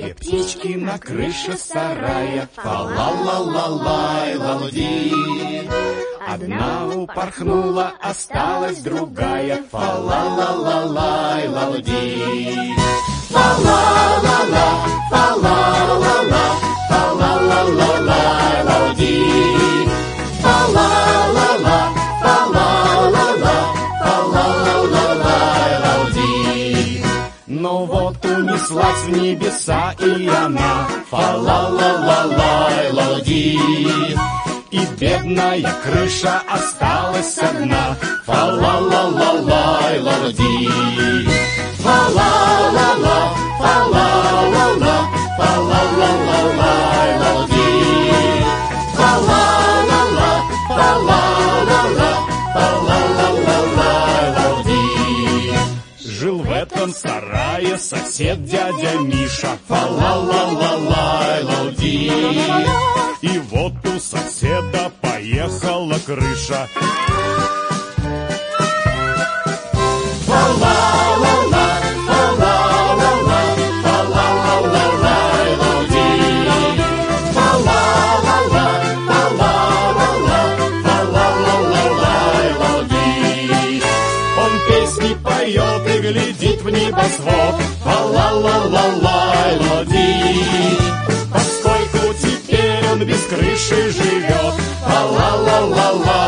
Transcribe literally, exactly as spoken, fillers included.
Две птички на крыше сарая, фа-ла-ла-ла-лай, ла-лу-ди. Одна упорхнула, осталась другая, фа-ла-ла-ла-лай, ла-лу-ди. Фа-ла-ла-ла, фа-ла-ла-ла, фа-ла-ла-ла-лай, ла-лу-ди. Фа-ла-ла-ла, фа-ла-ла-ла, фа-ла-ла-ла-лай, ла-лу-ди. Но вот унеслась в небеса и она, фа-ла-ла-ла-лай, ла-лу-ди. И бедная крыша осталась одна, фа-ла-ла-ла-лай, ла-лу-ди. Фа-ла-ла-ла, фа-ла-ла-ла, фа-ла-ла-ла-лай, ла-лу-ди. Фа-ла-ла-ла, фа-ла-ла-ла, фа-ла-ла-ла-лай, ла-лу-ди. Жил в этом сарае сосед дядя Миша, фа-ла-ла-ла-лай, ла-лу-ди. И вот у соседа поехала крыша. Фа-ла-ла-ла, фа-ла-ла-ла, фа-ла-ла-ла-лай, ла-лу-ди. Фа-ла-ла-ла, фа-ла-ла-ла, фа-ла-ла-ла-лай, ла-лу-ди. Он песни поет и глядит в небосвод, фа-ла-ла-ла-лай, ла-лу-ди. Поскольку теперь он без крыши живет, фа-ла-ла-ла-лай.